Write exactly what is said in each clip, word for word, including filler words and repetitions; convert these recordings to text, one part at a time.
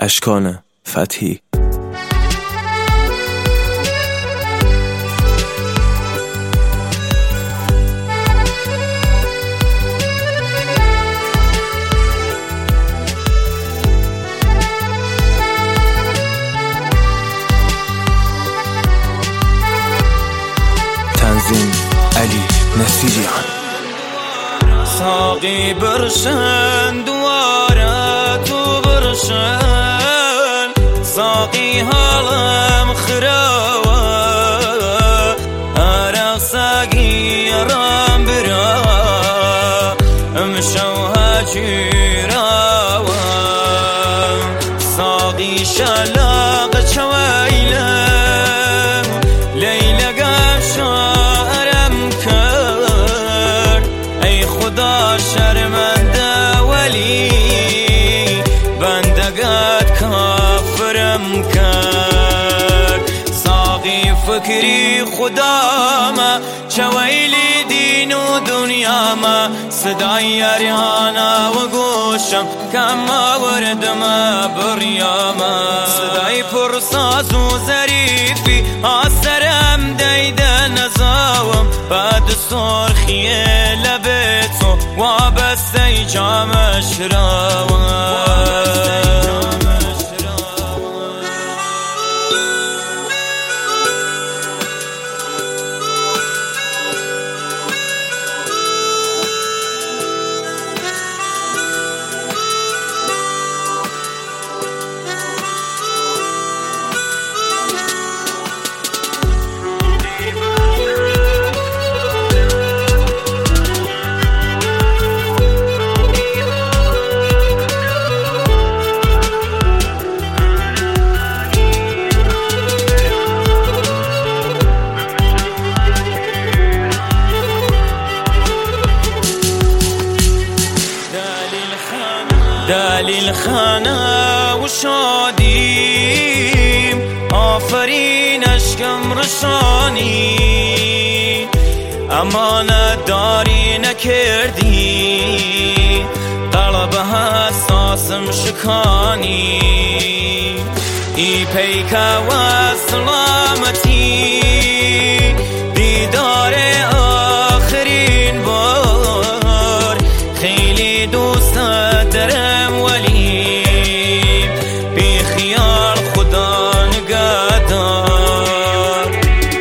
اشکان فتحی. تنظیم علی نصیریان. ساقی برشن دواره تو برشن، ساقی حالم خراوه، عرق ساقی رام برا امشوها جیراوه، ساقی شلاق چویلم لیل شرمنده ولی بندگات کافرم کرد، ساقی فکری خدا ما چویلی دین و دنیا ما، صدای ریحانا و گوشم کم آوردم بریاما، صدای پرساز و ظریفی آسرم دیده نزاوم، بعد سرخی لبتو وابسته جامش راوم. دلیل خانه و شادیم، آفرین اشکم رسانی، امانت داری نکردی، طلب حساسم شکانی، ای پیک و سلامتی دیدار آخرین بار، خیلی دوست دارم ولی بی خیال خدا نگهدار،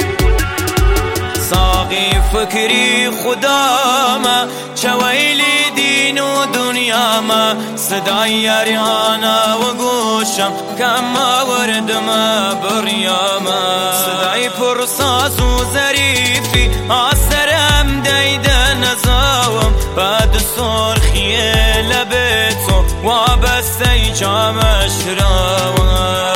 ساقی فکری خدا ما چویلی دین و دنیا ما، صدای ریحانا و گوشم کم آوردم بریاما، صدای پرساز و ظریفی آسرم دیده نزاوم، بعد سرخی لبتو وابسته جامش راوم.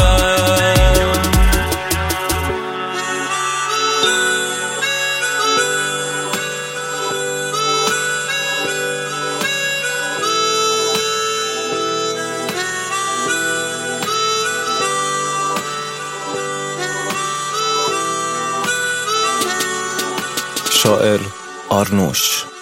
شاعر آرنوش.